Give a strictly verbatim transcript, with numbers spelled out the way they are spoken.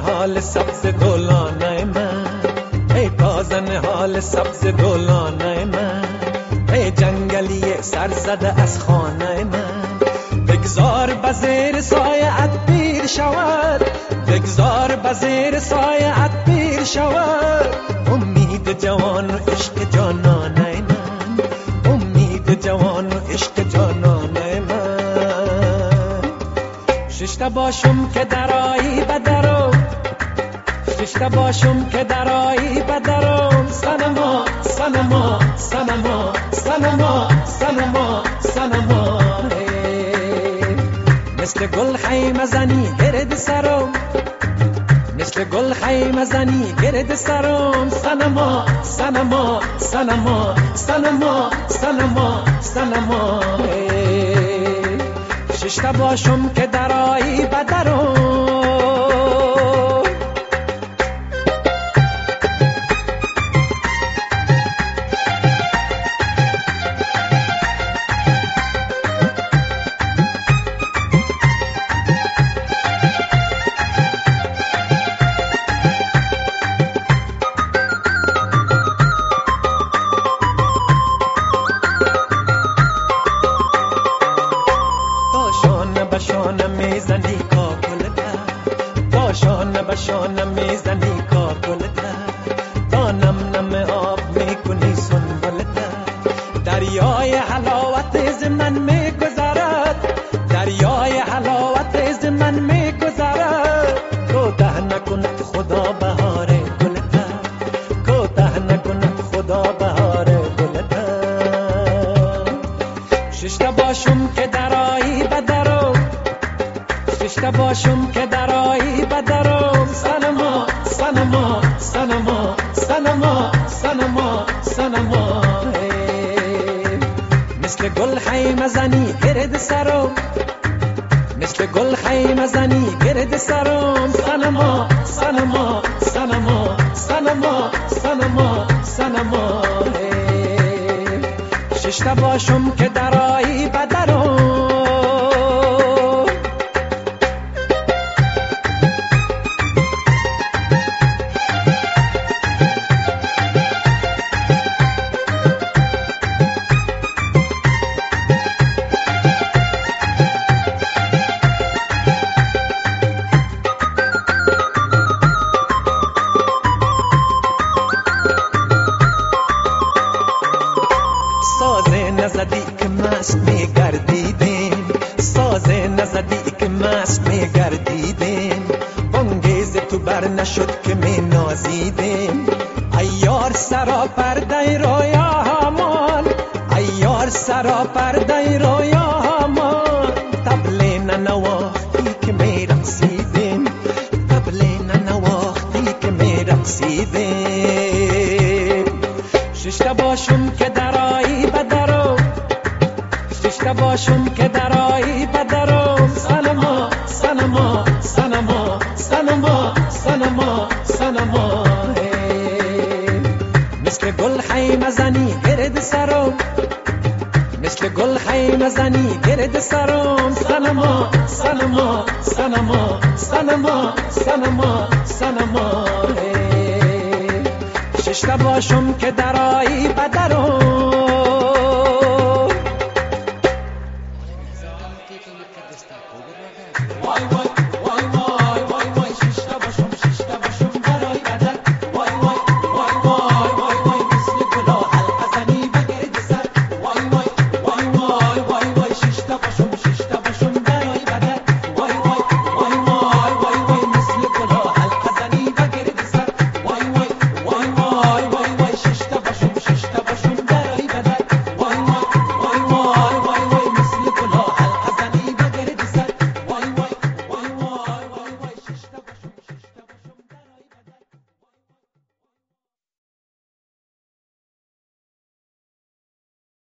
نهال سبز گلانه من، ای تازه نهال سبز گلانه من، ای جنگلی سرزده از خانه من. بگذار بزیر سایه‌ات پیر شود، بگذار بزیر سایه‌ات پیر شود. امید جوان و عشق جانانه من، امید جوان و عشق جانانه من. ششته باشم که درایی بدرم، ششته باشم که درایی بدرم. سنما سنما سنما سنما سنما سنما. مثل گل خیمه زنی گرد سرم، مثل گل خیمه زنی گرد سرم. سنما سنما سنما سنما سنما سنما. ششته باشم که درایی بدرم. بشانه میزنی کاکلته، داشانه بشانه میزنی کاکلته. تا نم نم آب میکنی سنبلته. دریای حلاوت از من میگذرد، دریای حلاوت از من میگذرد. کوته نکند خدا بهار گلته، کوته نکند خدا بهار گلته. ششته باشم که درایی بدرم، ششته باشم که درایی بدرم. سنما سنما سنما سنما سنما سنما. مثل گل خیمه زنی گرد سرم، مثل گل خیمه زنی گرد سرم. سنما سنما سنما سنما سنما سنما. ششته باشم که درایی بدرم. سازه نزدی که مست میگردیدیم، سازه نزدی که مست میگردیدیم. بانگیز تو بر نشد که می نازیدیم. ایار سرا پرده رویا همان، ایار سرا پرده رویا همان. طبل ننواختی که می رقصیدیم، طبل ننواختی که می رقصیدیم. ششته باشم که درایی بدرم، ششته باشم که درایی بدرم. سنما سنما سنما سنما سنما سنما. مثل گل خیمه زنی گرد سرم، مثل گل خیمه زنی گرد سرم. سنما سنما سنما سنما سنما سنما. ششته باشم که درایی بدرم. Why, what?